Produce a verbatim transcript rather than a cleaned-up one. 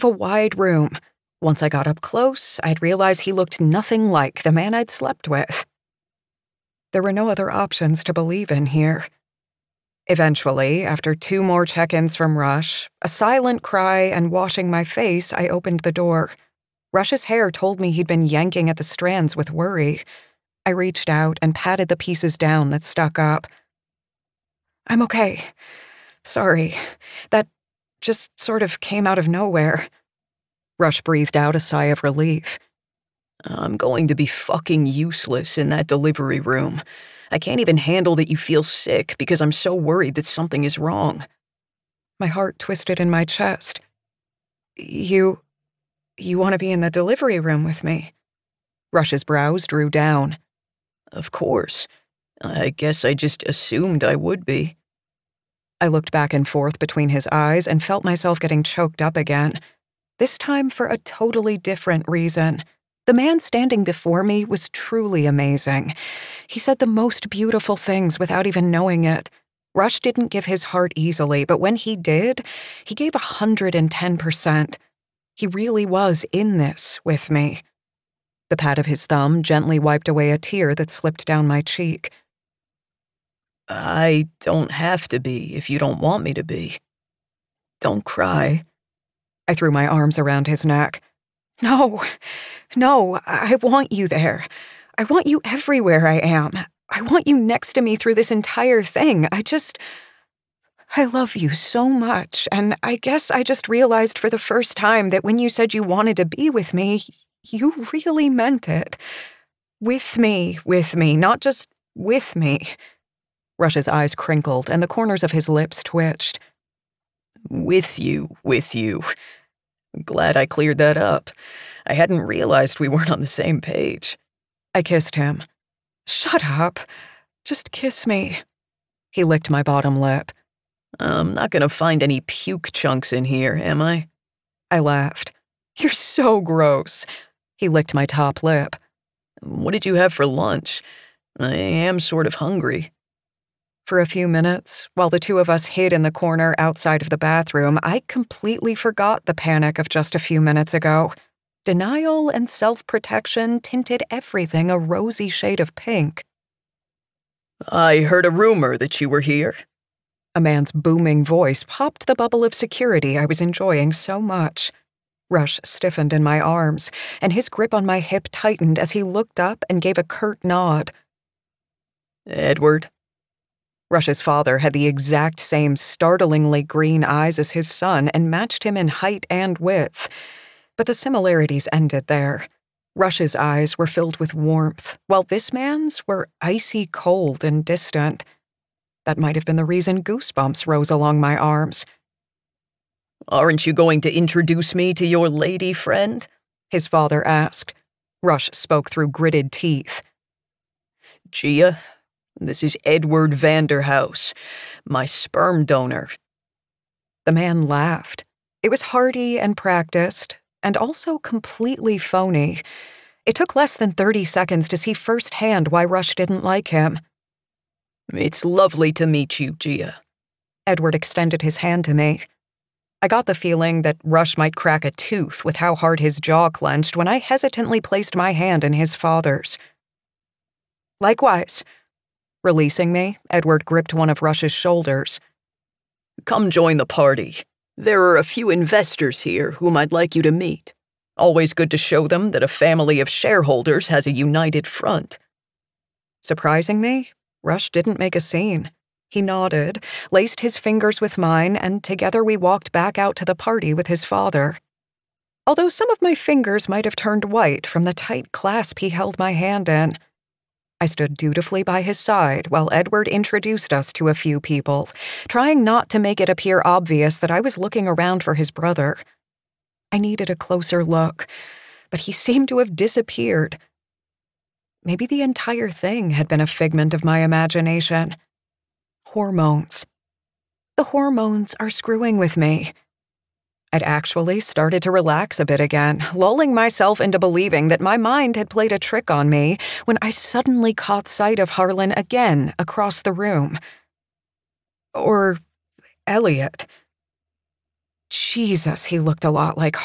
A wide room. Once I got up close, I'd realize he looked nothing like the man I'd slept with. There were no other options to believe in here. Eventually, after two more check-ins from Rush, a silent cry, and washing my face, I opened the door. Rush's hair told me he'd been yanking at the strands with worry. I reached out and patted the pieces down that stuck up. "I'm okay. Sorry. That just sort of came out of nowhere." Rush breathed out a sigh of relief. "I'm going to be fucking useless in that delivery room. I can't even handle that you feel sick because I'm so worried that something is wrong." My heart twisted in my chest. You... you want to be in the delivery room with me?" Rush's brows drew down. "Of course. I guess I just assumed I would be." I looked back and forth between his eyes and felt myself getting choked up again. This time for a totally different reason. The man standing before me was truly amazing. He said the most beautiful things without even knowing it. Rush didn't give his heart easily, but when he did, he gave one hundred ten percent. He really was in this with me. The pat of his thumb gently wiped away a tear that slipped down my cheek. "I don't have to be if you don't want me to be. Don't cry." I threw my arms around his neck. "No, no, I want you there. I want you everywhere I am. I want you next to me through this entire thing. I just... I love you so much, and I guess I just realized for the first time that when you said you wanted to be with me, you really meant it. With me, with me, not just with me." Rush's eyes crinkled, and the corners of his lips twitched. "With you, with you. Glad I cleared that up. I hadn't realized we weren't on the same page." I kissed him. "Shut up. Just kiss me." He licked my bottom lip. "I'm not gonna find any puke chunks in here, am I?" I laughed. "You're so gross." He licked my top lip. "What did you have for lunch? I am sort of hungry." For a few minutes, while the two of us hid in the corner outside of the bathroom, I completely forgot the panic of just a few minutes ago. Denial and self-protection tinted everything a rosy shade of pink. "I heard a rumor that you were here." A man's booming voice popped the bubble of security I was enjoying so much. Rush stiffened in my arms, and his grip on my hip tightened as he looked up and gave a curt nod. "Edward." Rush's father had the exact same startlingly green eyes as his son and matched him in height and width. But the similarities ended there. Rush's eyes were filled with warmth, while this man's were icy cold and distant. That might have been the reason goosebumps rose along my arms. "Aren't you going to introduce me to your lady friend?" his father asked. Rush spoke through gritted teeth. "Gia, this is Edward Vanderhouse, my sperm donor." The man laughed. It was hearty and practiced, and also completely phony. It took less than thirty seconds to see firsthand why Rush didn't like him. "It's lovely to meet you, Gia." Edward extended his hand to me. I got the feeling that Rush might crack a tooth with how hard his jaw clenched when I hesitantly placed my hand in his father's. "Likewise." Releasing me, Edward gripped one of Rush's shoulders. "Come join the party. There are a few investors here whom I'd like you to meet. Always good to show them that a family of shareholders has a united front." Surprising me, Rush didn't make a scene. He nodded, laced his fingers with mine, and together we walked back out to the party with his father. Although some of my fingers might have turned white from the tight clasp he held my hand in. I stood dutifully by his side while Edward introduced us to a few people, trying not to make it appear obvious that I was looking around for his brother. I needed a closer look, but he seemed to have disappeared. Maybe the entire thing had been a figment of my imagination. Hormones. The hormones are screwing with me. I'd actually started to relax a bit again, lulling myself into believing that my mind had played a trick on me when I suddenly caught sight of Harlan again across the room. Or Elliot. Jesus, he looked a lot like